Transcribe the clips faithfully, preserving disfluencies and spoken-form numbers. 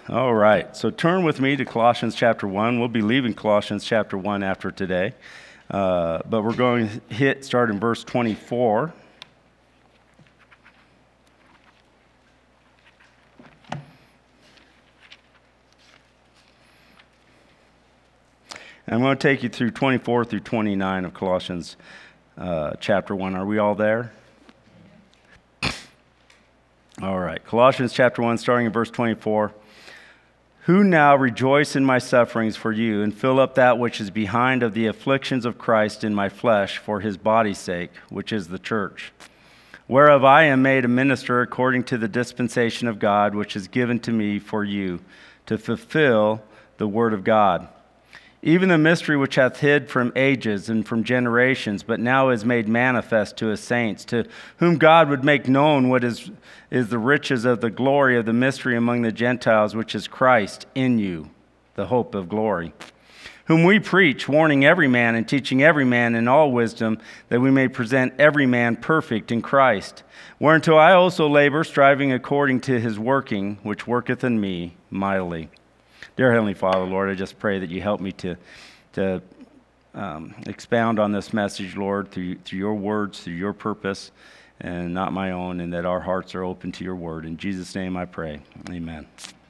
All right, so turn with me to Colossians chapter one. We'll be leaving Colossians chapter one after today, uh, but we're going to hit, start in verse twenty-four. And I'm going to take you through twenty-four through twenty-nine of Colossians uh, chapter one. Are we all there? All right, Colossians chapter one, starting in verse twenty-four. Who now rejoice in my sufferings for you, and fill up that which is behind of the afflictions of Christ in my flesh for his body's sake, which is the church, whereof I am made a minister according to the dispensation of God, which is given to me for you, to fulfill the word of God. Even the mystery which hath hid from ages and from generations, but now is made manifest to his saints, to whom God would make known what is, is the riches of the glory of the mystery among the Gentiles, which is Christ in you, the hope of glory. Whom we preach, warning every man and teaching every man in all wisdom, that we may present every man perfect in Christ. Whereunto I also labor, striving according to his working, which worketh in me mightily. Dear Heavenly Father, Lord, I just pray that you help me to, to um, expound on this message, Lord, through, through your words, through your purpose, and not my own, and that our hearts are open to your word. In Jesus' name I pray. Amen.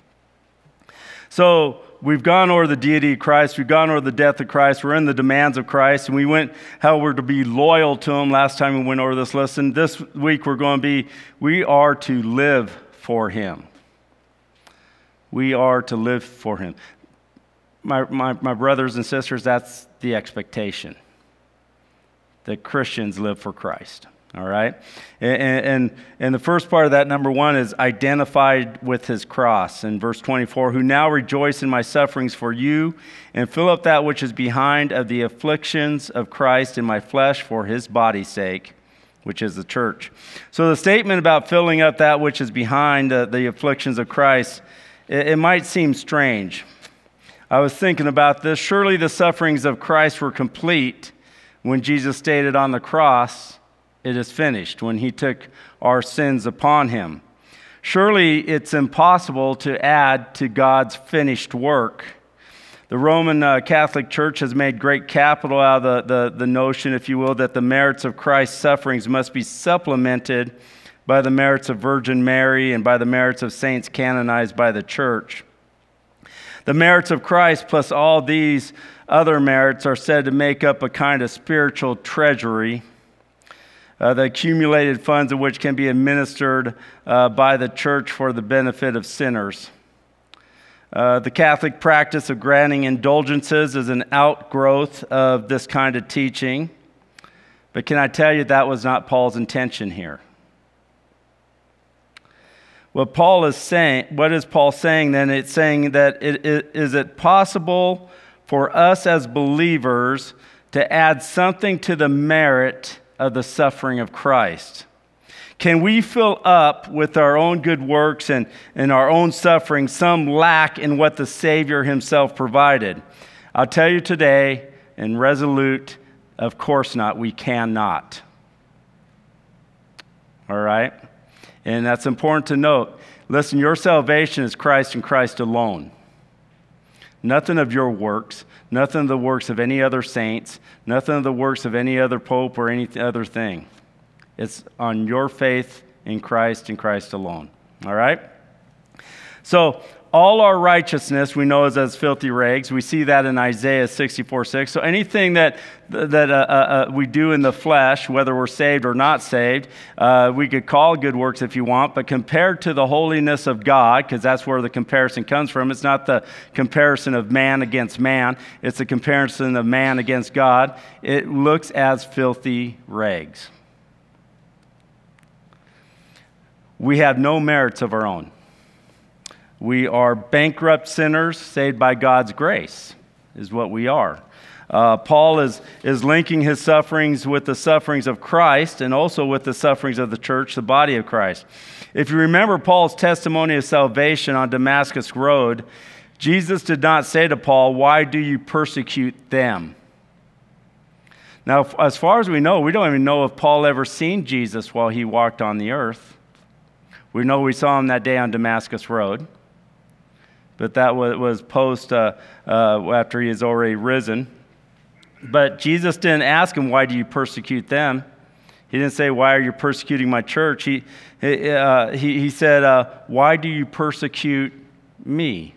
So we've gone over the deity of Christ. We've gone over the death of Christ. We're in the demands of Christ, and we went how we're to be loyal to him last time we went over this lesson. This week we're going to be, we are to live for him. We are to live for him. My, my, my brothers and sisters, that's the expectation, that Christians live for Christ, all right? And, and, and the first part of that, number one, is identified with his cross. In verse twenty-four, who now rejoice in my sufferings for you, and fill up that which is behind of the afflictions of Christ in my flesh for his body's sake, which is the church. So the statement about filling up that which is behind uh, the afflictions of Christ, it might seem strange. I was thinking about this. Surely the sufferings of Christ were complete when Jesus stated on the cross, it is finished, when he took our sins upon him. Surely it's impossible to add to God's finished work. The Roman uh, Catholic Church has made great capital out of the, the, the notion, if you will, that the merits of Christ's sufferings must be supplemented by the merits of Virgin Mary and by the merits of saints canonized by the church. The merits of Christ plus all these other merits are said to make up a kind of spiritual treasury, uh, the accumulated funds of which can be administered uh, by the church for the benefit of sinners. Uh, the Catholic practice of granting indulgences is an outgrowth of this kind of teaching, but can I tell you that was not Paul's intention here? What Paul is saying, what is Paul saying then? It's saying that it, it, is it possible for us as believers to add something to the merit of the suffering of Christ? Can we fill up with our own good works and, and our own suffering some lack in what the Savior himself provided? I'll tell you today, in resolute, of course not. We cannot. All right? And that's important to note. Listen, your salvation is Christ and Christ alone. Nothing of your works, nothing of the works of any other saints, nothing of the works of any other pope or any other thing. It's on your faith in Christ and Christ alone. All right? So, all our righteousness we know is as filthy rags. We see that in Isaiah sixty-four six. So anything that that uh, uh, we do in the flesh, whether we're saved or not saved, uh, we could call good works if you want, but compared to the holiness of God, because that's where the comparison comes from, it's not the comparison of man against man, it's the comparison of man against God. It looks as filthy rags. We have no merits of our own. We are bankrupt sinners saved by God's grace, is what we are. Uh, Paul is, is linking his sufferings with the sufferings of Christ and also with the sufferings of the church, the body of Christ. If you remember Paul's testimony of salvation on Damascus Road, Jesus did not say to Paul, "Why do you persecute them?" Now, as far as we know, we don't even know if Paul ever seen Jesus while he walked on the earth. We know we saw him that day on Damascus Road. but that was, was post uh, uh, after he has already risen. But Jesus didn't ask him, why do you persecute them? He didn't say, why are you persecuting my church? He, uh, he, he said, uh, why do you persecute me?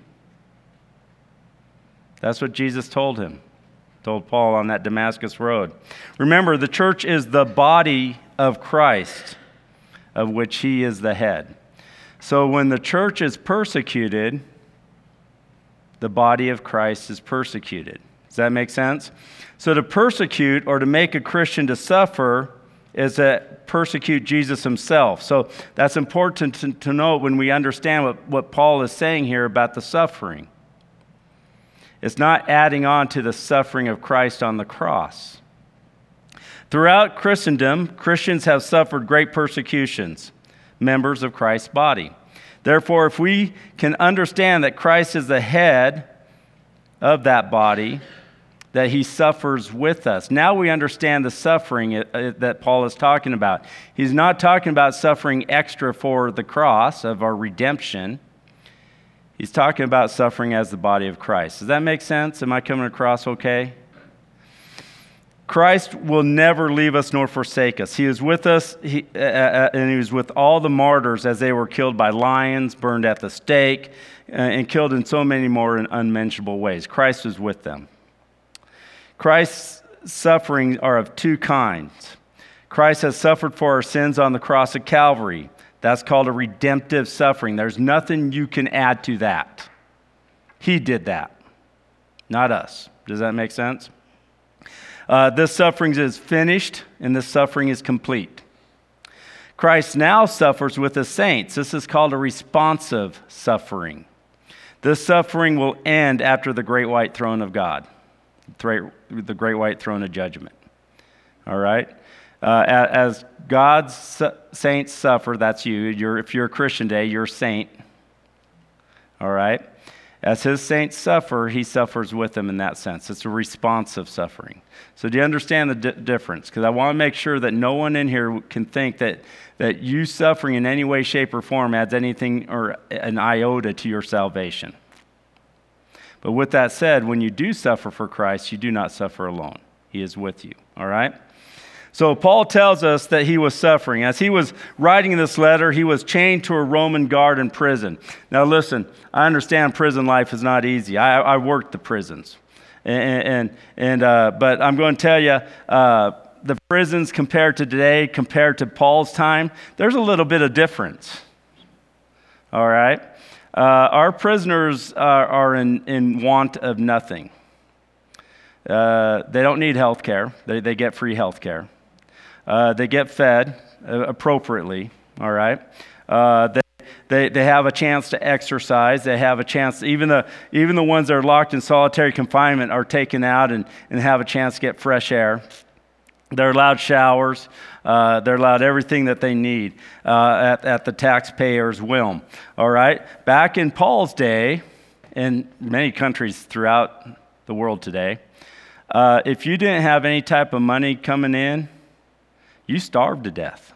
That's what Jesus told him, told Paul on that Damascus road. Remember, the church is the body of Christ, of which he is the head. So when the church is persecuted, the body of Christ is persecuted. Does that make sense? So to persecute or to make a Christian to suffer is to persecute Jesus himself. So that's important to, to note when we understand what, what Paul is saying here about the suffering. It's not adding on to the suffering of Christ on the cross. Throughout Christendom, Christians have suffered great persecutions, members of Christ's body. Therefore, if we can understand that Christ is the head of that body, that he suffers with us. Now we understand the suffering that Paul is talking about. He's not talking about suffering extra for the cross of our redemption. He's talking about suffering as the body of Christ. Does that make sense? Am I coming across okay? Christ will never leave us nor forsake us. He is with us, he, uh, uh, and he was with all the martyrs as they were killed by lions, burned at the stake, uh, and killed in so many more in unmentionable ways. Christ was with them. Christ's sufferings are of two kinds. Christ has suffered for our sins on the cross of Calvary. That's called a redemptive suffering. There's nothing you can add to that. He did that, not us. Does that make sense? Uh, this suffering is finished, and this suffering is complete. Christ now suffers with the saints. This is called a responsive suffering. This suffering will end after the great white throne of God, the great white throne of judgment. All right? Uh, as God's saints suffer, that's you. You're, if you're a Christian today, you're a saint. All right? As his saints suffer, he suffers with them in that sense. It's a responsive suffering. So do you understand the di- difference? Because I want to make sure that no one in here can think that, that you suffering in any way, shape, or form adds anything or an iota to your salvation. But with that said, when you do suffer for Christ, you do not suffer alone. He is with you. All right? So Paul tells us that he was suffering. As he was writing this letter, he was chained to a Roman guard in prison. Now listen, I understand prison life is not easy. I, I worked the prisons. And, and, and uh, but I'm going to tell you, uh, the prisons compared to today, compared to Paul's time, there's a little bit of difference. All right? Uh, our prisoners are, are in, in want of nothing. Uh, they don't need health care. They, they get free health care. Uh, they get fed uh, appropriately, all right? Uh, they, they they have a chance to exercise. They have a chance, even the even the ones that are locked in solitary confinement are taken out and, and have a chance to get fresh air. They're allowed showers. Uh, they're allowed everything that they need uh, at, at the taxpayer's whim, all right? Back in Paul's day, in many countries throughout the world today, uh, if you didn't have any type of money coming in, you starved to death.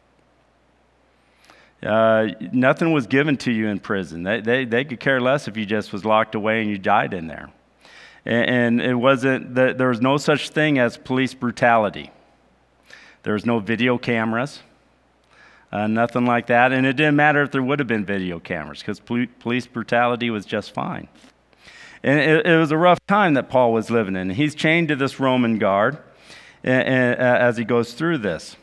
Uh, nothing was given to you in prison. They, they they could care less if you just was locked away and you died in there. And, and it wasn't, the, there was no such thing as police brutality. There was no video cameras, uh, nothing like that. And it didn't matter if there would have been video cameras because pol- police brutality was just fine. And it, it was a rough time that Paul was living in. He's chained to this Roman guard as he goes through this.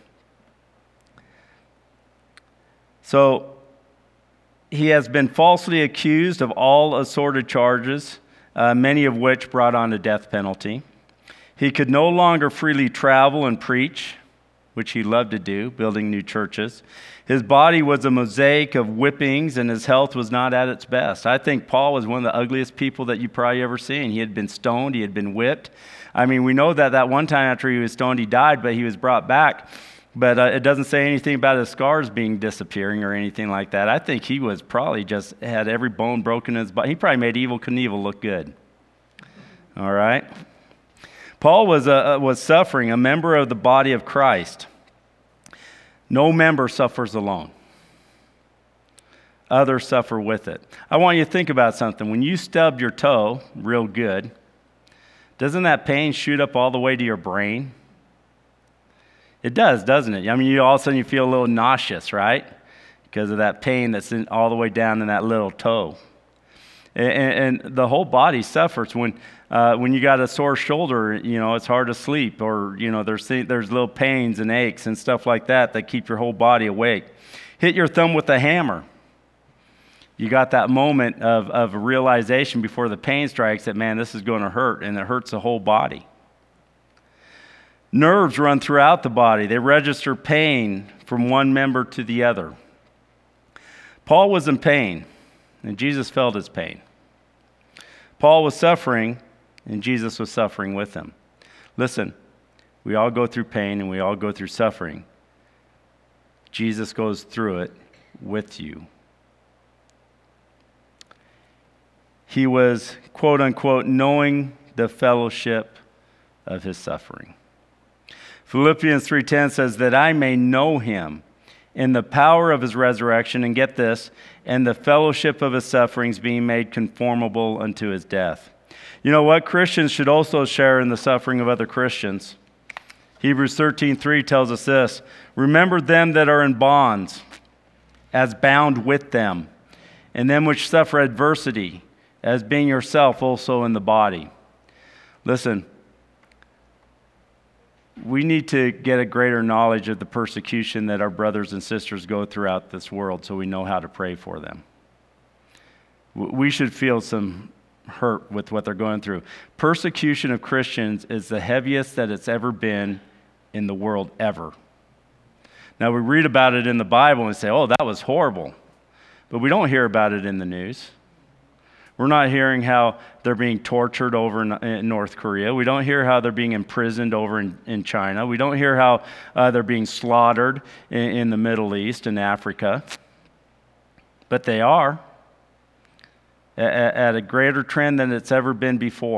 So he has been falsely accused of all assorted charges, uh, many of which brought on a death penalty. He could no longer freely travel and preach, which he loved to do, building new churches. His body was a mosaic of whippings, and his health was not at its best. I think Paul was one of the ugliest people that you probably ever seen. He had been stoned. He had been whipped. I mean, we know that that one time after he was stoned, he died, but he was brought back. But uh, it doesn't say anything about his scars being disappearing or anything like that. I think he was probably just had every bone broken in his body. He probably made Evel Knievel look good. All right? Paul was, uh, was suffering, a member of the body of Christ. No member suffers alone. others suffer with it. I want you to think about something. When you stub your toe real good, doesn't that pain shoot up all the way to your brain? It does, doesn't it? I mean, you all of a sudden you feel a little nauseous, right? Because of that pain that's in, all the way down in that little toe. And, and the whole body suffers. When uh, when you got a sore shoulder, you know, it's hard to sleep, or, you know, there's there's little pains and aches and stuff like that that keep your whole body awake. Hit your thumb with a hammer. You got that moment of, of realization before the pain strikes that, man, this is going to hurt, and it hurts the whole body. Nerves run throughout the body. They register pain from one member to the other. Paul was in pain, and Jesus felt his pain. Paul was suffering, and Jesus was suffering with him. Listen, we all go through pain, and we all go through suffering. Jesus goes through it with you. He was, quote unquote, knowing the fellowship of his suffering. Philippians three ten says that I may know him in the power of his resurrection, and get this, and the fellowship of his sufferings, being made conformable unto his death. You know what? Christians should also share in the suffering of other Christians. Hebrews thirteen three tells us this: remember them that are in bonds, as bound with them, and them which suffer adversity, as being yourself also in the body. Listen, we need to get a greater knowledge of the persecution that our brothers and sisters go throughout this world, so we know how to pray for them. We should feel some hurt with what they're going through. Persecution of Christians is the heaviest that it's ever been in the world ever. Now, we read about it in the Bible and say, oh, that was horrible. But we don't hear about it in the news. We're not hearing how they're being tortured over in, in North Korea. We don't hear how they're being imprisoned over in, in China. We don't hear how uh, they're being slaughtered in, in the Middle East and Africa. But they are at, at a greater trend than it's ever been before.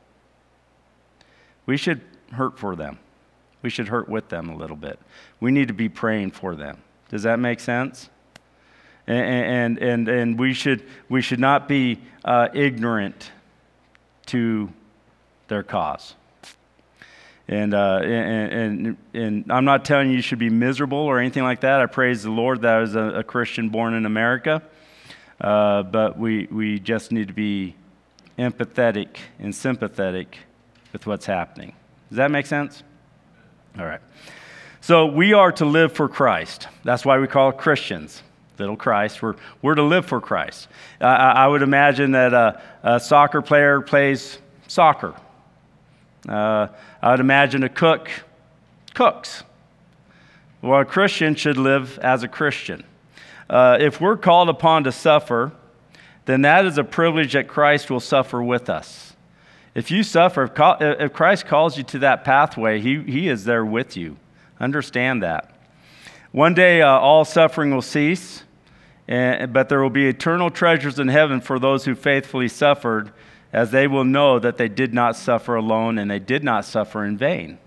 We should hurt for them. We should hurt with them a little bit. We need to be praying for them. Does that make sense? And, and and and we should we should not be uh, ignorant to their cause. And, uh, and and and I'm not telling you you should be miserable or anything like that. I praise the Lord that I was a, a Christian born in America. Uh, but we we just need to be empathetic and sympathetic with what's happening. Does that make sense? All right. So we are to live for Christ. That's why we call it Christians. Little Christ. We're, we're to live for Christ. Uh, I would imagine that a, a soccer player plays soccer. Uh, I would imagine a cook cooks. Well, a Christian should live as a Christian. Uh, if we're called upon to suffer, then that is a privilege that Christ will suffer with us. If you suffer, if, call, if Christ calls you to that pathway, he, he is there with you. Understand that. One day, uh, all suffering will cease, and, but there will be eternal treasures in heaven for those who faithfully suffered, as they will know that they did not suffer alone and they did not suffer in vain.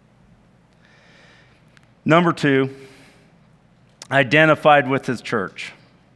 Number two, identified with his church.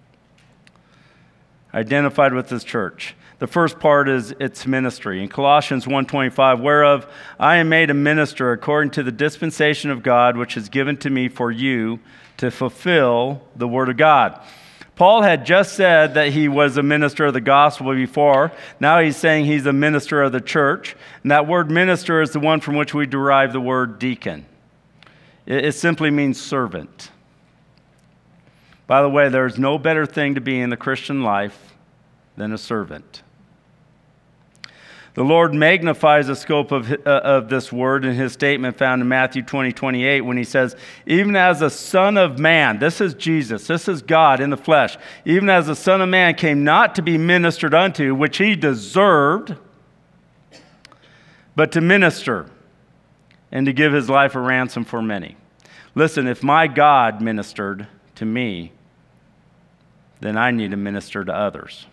Identified with his church. The first part is its ministry. In Colossians one twenty-five, whereof I am made a minister according to the dispensation of God, which is given to me for you to fulfill the word of God. Paul had just said that he was a minister of the gospel before. Now he's saying he's a minister of the church. And that word minister is the one from which we derive the word deacon. It, it simply means servant. By the way, there's no better thing to be in the Christian life than a servant. The Lord magnifies the scope of, uh, of this word in his statement found in Matthew twenty twenty-eight when he says, even as the Son of Man, this is Jesus, this is God in the flesh, even as the Son of Man came not to be ministered unto, which he deserved, but to minister and to give his life a ransom for many. Listen, if my God ministered to me, then I need to minister to others.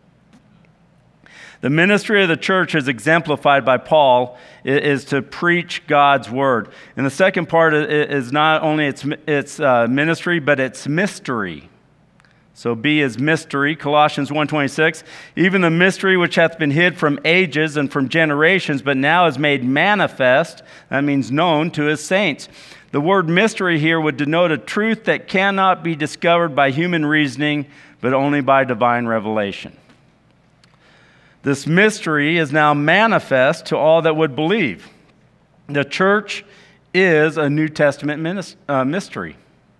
The ministry of the church, as exemplified by Paul, is to preach God's word. And the second part is not only its, its uh, ministry, but its mystery. So B is mystery, Colossians one twenty-six. Even the mystery which hath been hid from ages and from generations, but now is made manifest, that means known, to his saints. The word mystery here would denote a truth that cannot be discovered by human reasoning, but only by divine revelation. This mystery is now manifest to all that would believe. The church is a New Testament mystery.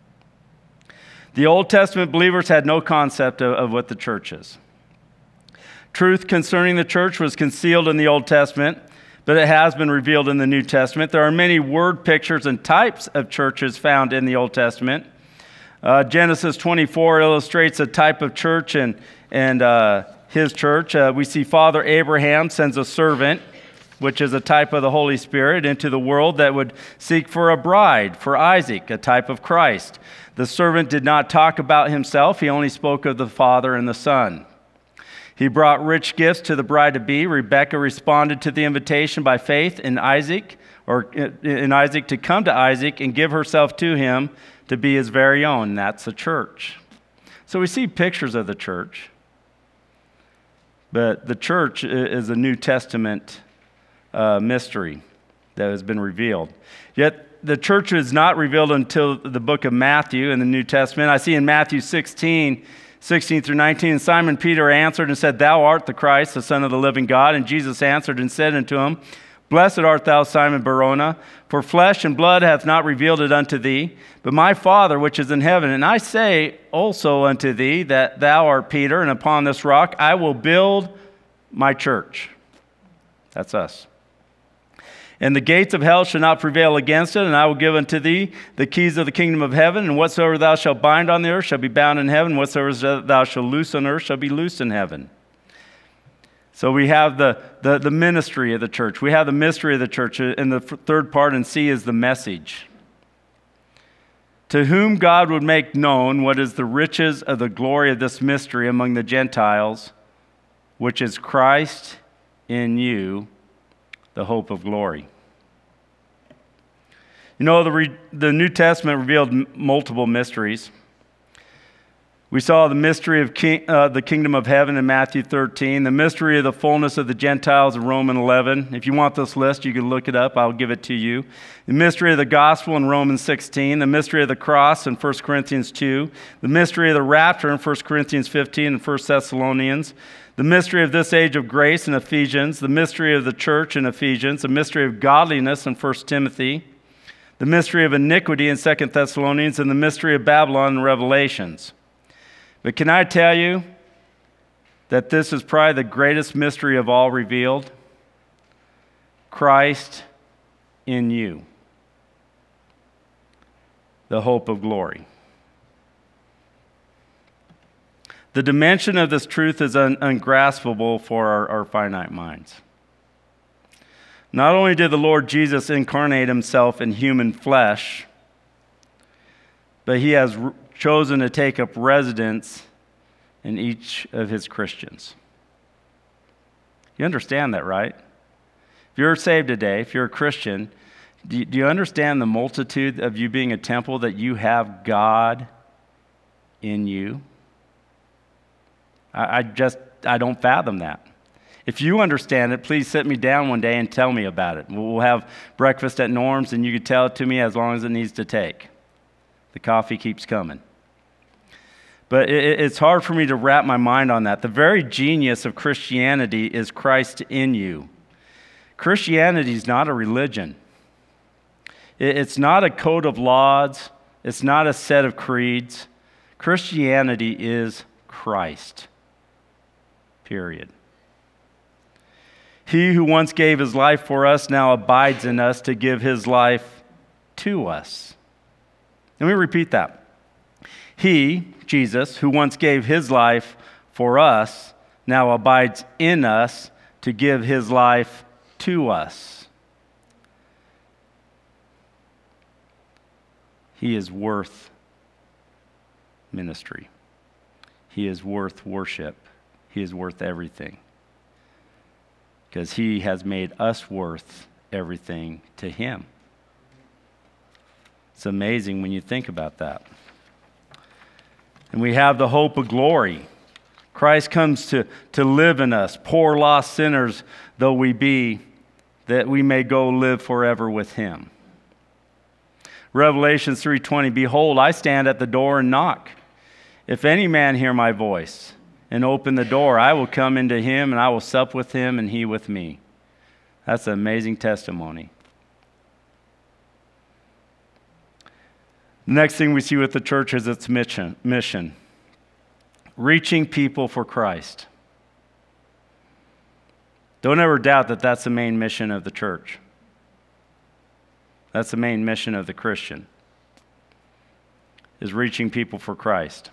The Old Testament believers had no concept of, of what the church is. Truth concerning the church was concealed in the Old Testament, but it has been revealed in the New Testament. There are many word pictures and types of churches found in the Old Testament. Uh, Genesis twenty-four illustrates a type of church and, and uh, his church. Uh, we see Father Abraham sends a servant, which is a type of the Holy Spirit, into the world that would seek for a bride, for Isaac, a type of Christ. The servant did not talk about himself. He only spoke of the Father and the Son. He brought rich gifts to the bride-to-be. Rebekah responded to the invitation by faith in Isaac, or in Isaac to come to Isaac and give herself to him to be his very own. That's the church. So we see pictures of the church, but the church is a New Testament uh, mystery that has been revealed. Yet the church is not revealed until the book of Matthew in the New Testament. I see in Matthew sixteen, sixteen through nineteen, Simon Peter answered and said, Thou art the Christ, the Son of the living God. And Jesus answered and said unto him, Blessed art thou, Simon Barjona, for flesh and blood hath not revealed it unto thee, but my Father which is in heaven. And I say also unto thee that thou art Peter, and upon this rock I will build my church. That's us. And the gates of hell shall not prevail against it, and I will give unto thee the keys of the kingdom of heaven, and whatsoever thou shalt bind on the earth shall be bound in heaven, whatsoever thou shalt loose on earth shall be loosed in heaven. So we have the, the, the ministry of the church. We have the mystery of the church, and the third part in C is the message. To whom God would make known what is the riches of the glory of this mystery among the Gentiles, which is Christ in you, the hope of glory. You know, the, re- the New Testament revealed m- multiple mysteries. We saw the mystery of king, uh, the kingdom of heaven in Matthew thirteen, the mystery of the fullness of the Gentiles in Romans eleven. If you want this list, you can look it up. I'll give it to you. The mystery of the gospel in Romans sixteen, the mystery of the cross in First Corinthians two, the mystery of the rapture in First Corinthians fifteen and First Thessalonians, the mystery of this age of grace in Ephesians, the mystery of the church in Ephesians, the mystery of godliness in First Timothy, the mystery of iniquity in Second Thessalonians, and the mystery of Babylon in Revelations. But can I tell you that this is probably the greatest mystery of all revealed? Christ in you, the hope of glory. The dimension of this truth is un- ungraspable for our, our finite minds. Not only did the Lord Jesus incarnate himself in human flesh, but he has r- chosen to take up residence in each of his Christians. You understand that, right? If you're saved today, if you're a Christian, do you, do you understand the multitude of you being a temple, that you have God in you? I, I just, I don't fathom that. If you understand it, please sit me down one day and tell me about it. We'll have breakfast at Norm's, and you can tell it to me as long as it needs to take. The coffee keeps coming. But it, it's hard for me to wrap my mind on that. The very genius of Christianity is Christ in you. Christianity is not a religion. It, it's not a code of laws. It's not a set of creeds. Christianity is Christ. Period. He who once gave his life for us now abides in us to give his life to us. Let me repeat that. He, Jesus, who once gave his life for us, now abides in us to give his life to us. He is worth ministry. He is worth worship. He is worth everything. Because he has made us worth everything to him. It's amazing when you think about that. And we have the hope of glory. Christ comes to, to live in us, poor lost sinners though we be, that we may go live forever with him. Revelation three twenty, behold, I stand at the door and knock. If any man hear my voice and open the door, I will come into him and I will sup with him and he with me. That's an amazing testimony. The next thing we see with the church is its mission. mission. Reaching people for Christ. Don't ever doubt that that's the main mission of the church. That's the main mission of the Christian, is reaching people for Christ.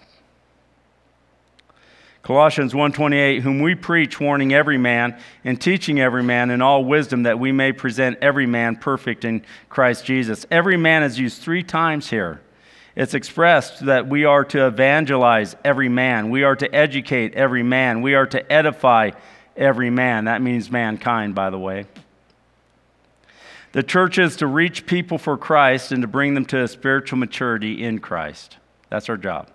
Colossians one twenty-eight, whom we preach, warning every man and teaching every man in all wisdom, that we may present every man perfect in Christ Jesus. Every man is used three times here. It's expressed that we are to evangelize every man. We are to educate every man. We are to edify every man. That means mankind, by the way. The church is to reach people for Christ and to bring them to a spiritual maturity in Christ. That's our job.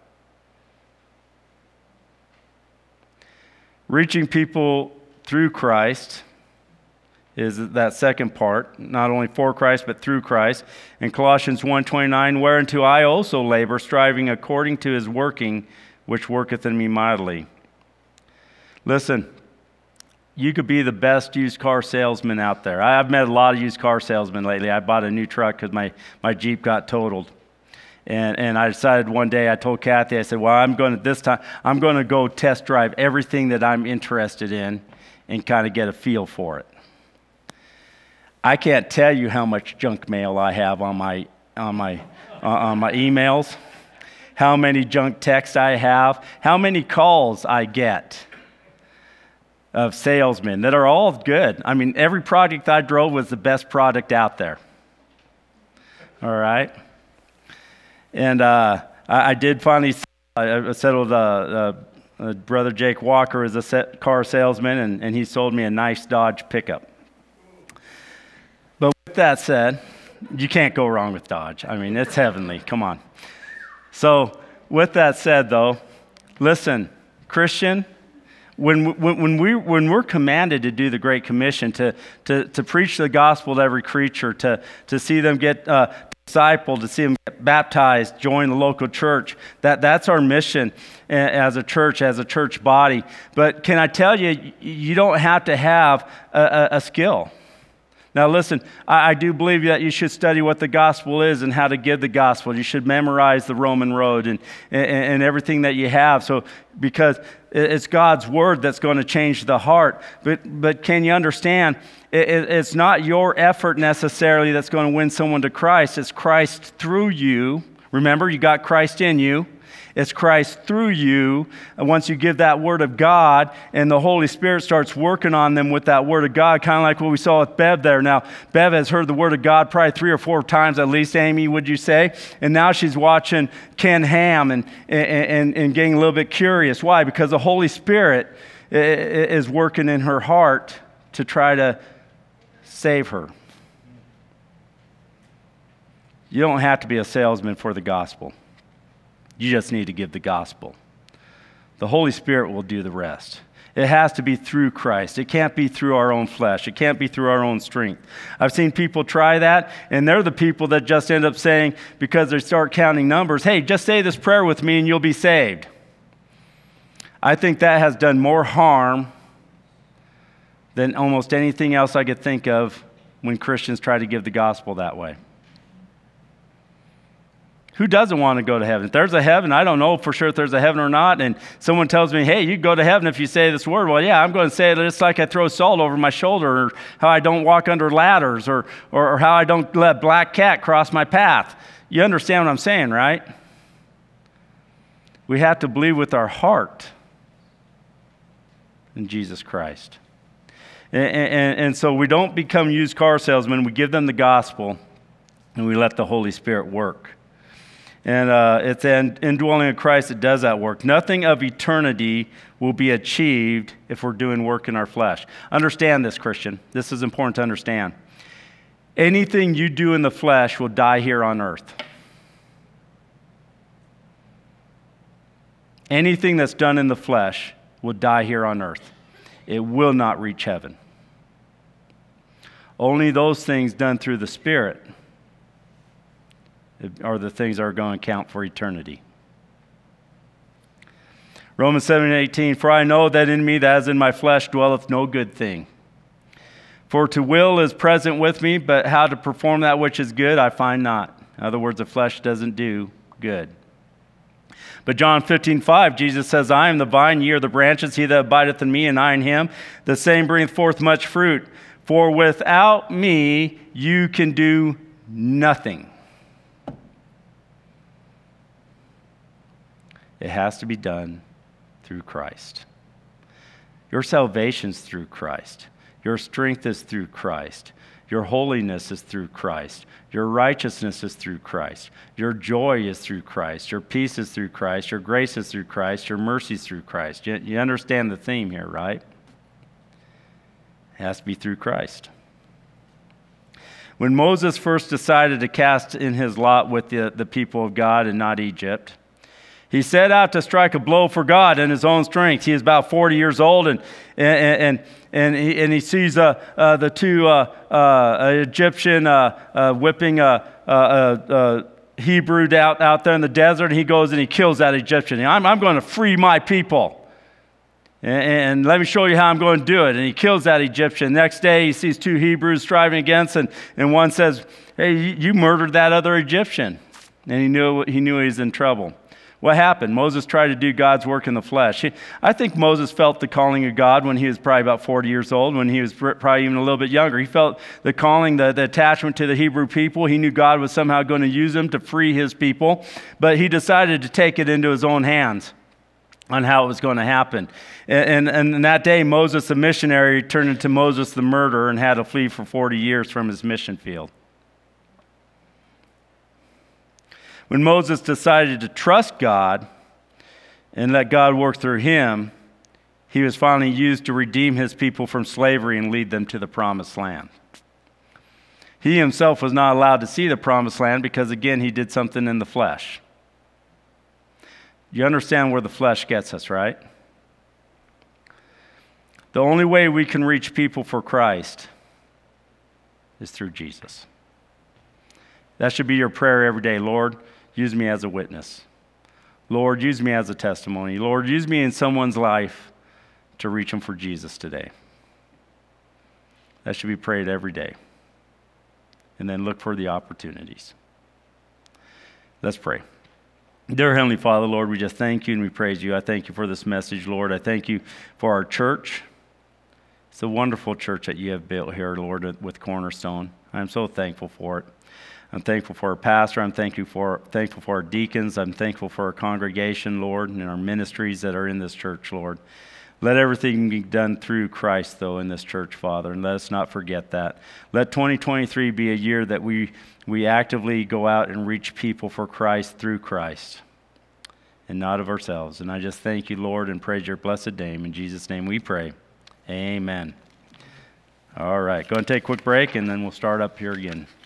Reaching people through Christ is that second part, not only for Christ, but through Christ. In Colossians one twenty-nine, whereunto I also labor, striving according to his working, which worketh in me mightily. Listen, you could be the best used car salesman out there. I've met a lot of used car salesmen lately. I bought a new truck because my, my Jeep got totaled. And and I decided one day, I told Kathy, I said, well, I'm going to, this time, I'm going to go test drive everything that I'm interested in and kind of get a feel for it. I can't tell you how much junk mail I have on my on my uh, on my emails, how many junk texts I have, how many calls I get of salesmen that are all good. I mean, every product I drove was the best product out there. All right, and uh, I, I did finally I settled. Uh, uh, uh, Brother Jake Walker is a set car salesman, and, and he sold me a nice Dodge pickup. But with that said, you can't go wrong with Dodge. I mean, it's heavenly. Come on. So with that said, though, listen, Christian, when when, when we when we're commanded to do the Great Commission, to to to preach the gospel to every creature, to to see them get uh, discipled, to see them get baptized, join the local church, that that's our mission as a church, as a church body. But can I tell you, you don't have to have a, a, a skill. Now listen, I, I do believe that you should study what the gospel is and how to give the gospel. You should memorize the Roman road and, and, and everything that you have. So, because it's God's word that's going to change the heart. But but can you understand, it, it's not your effort necessarily that's going to win someone to Christ. It's Christ through you. Remember, you got Christ in you. It's Christ through you. And once you give that word of God and the Holy Spirit starts working on them with that word of God, kind of like what we saw with Bev there. Now, Bev has heard the word of God probably three or four times at least, Amy, would you say? And now she's watching Ken Ham and, and, and getting a little bit curious. Why? Because the Holy Spirit is working in her heart to try to save her. You don't have to be a salesman for the gospel. You just need to give the gospel. The Holy Spirit will do the rest. It has to be through Christ. It can't be through our own flesh. It can't be through our own strength. I've seen people try that, and they're the people that just end up saying, because they start counting numbers, hey, just say this prayer with me and you'll be saved. I think that has done more harm than almost anything else I could think of when Christians try to give the gospel that way. Who doesn't want to go to heaven? If there's a heaven, I don't know for sure if there's a heaven or not, and someone tells me, hey, you go to heaven if you say this word. Well, yeah, I'm going to say it just like I throw salt over my shoulder, or how I don't walk under ladders, or, or, or how I don't let a black cat cross my path. You understand what I'm saying, right? We have to believe with our heart in Jesus Christ. And, and, and so we don't become used car salesmen. We give them the gospel, and we let the Holy Spirit work. And uh, it's an indwelling of Christ that does that work. Nothing of eternity will be achieved if we're doing work in our flesh. Understand this, Christian. This is important to understand. Anything you do in the flesh will die here on earth. Anything that's done in the flesh will die here on earth. It will not reach heaven. Only those things done through the Spirit are the things that are going to count for eternity. Romans seven eighteen, for I know that in me, that is in my flesh, dwelleth no good thing. For to will is present with me, but how to perform that which is good, I find not. In other words, the flesh doesn't do good. But John fifteen five, Jesus says, I am the vine, ye are the branches, he that abideth in me, and I in him, the same bringeth forth much fruit. For without me, you can do nothing. It has to be done through Christ. Your salvation's through Christ. Your strength is through Christ. Your holiness is through Christ. Your righteousness is through Christ. Your joy is through Christ. Your peace is through Christ. Your grace is through Christ. Your mercy is through Christ. You, you understand the theme here, right? It has to be through Christ. When Moses first decided to cast in his lot with the, the people of God and not Egypt, he set out to strike a blow for God in his own strength. He is about forty years old, and and and and he, and he sees uh, uh, the two uh, uh, Egyptian uh, uh, whipping a, a, a, a Hebrew out, out there in the desert, and he goes and he kills that Egyptian. I'm, I'm going to free my people, and, and let me show you how I'm going to do it. And he kills that Egyptian. Next day, he sees two Hebrews striving against, and, and one says, hey, you, you murdered that other Egyptian. And he knew he knew he was in trouble. What happened? Moses tried to do God's work in the flesh. He, I think Moses felt the calling of God when he was probably about forty years old, when he was probably even a little bit younger. He felt the calling, the, the attachment to the Hebrew people. He knew God was somehow going to use him to free his people, but he decided to take it into his own hands on how it was going to happen. And, and, and that day, Moses, the missionary, turned into Moses, the murderer, and had to flee for forty years from his mission field. When Moses decided to trust God and let God work through him, he was finally used to redeem his people from slavery and lead them to the promised land. He himself was not allowed to see the promised land because, again, he did something in the flesh. You understand where the flesh gets us, right? The only way we can reach people for Christ is through Jesus. That should be your prayer every day. Lord, use me as a witness. Lord, use me as a testimony. Lord, use me in someone's life to reach them for Jesus today. That should be prayed every day. And then look for the opportunities. Let's pray. Dear Heavenly Father, Lord, we just thank you and we praise you. I thank you for this message, Lord. I thank you for our church. It's a wonderful church that you have built here, Lord, with Cornerstone. I'm so thankful for it. I'm thankful for our pastor. I'm thankful for thankful for our deacons. I'm thankful for our congregation, Lord, and our ministries that are in this church, Lord. Let everything be done through Christ, though, in this church, Father, and let us not forget that. Let twenty twenty-three be a year that we, we actively go out and reach people for Christ through Christ and not of ourselves. And I just thank you, Lord, and praise your blessed name. In Jesus' name we pray. Amen. All right, go and take a quick break, and then we'll start up here again.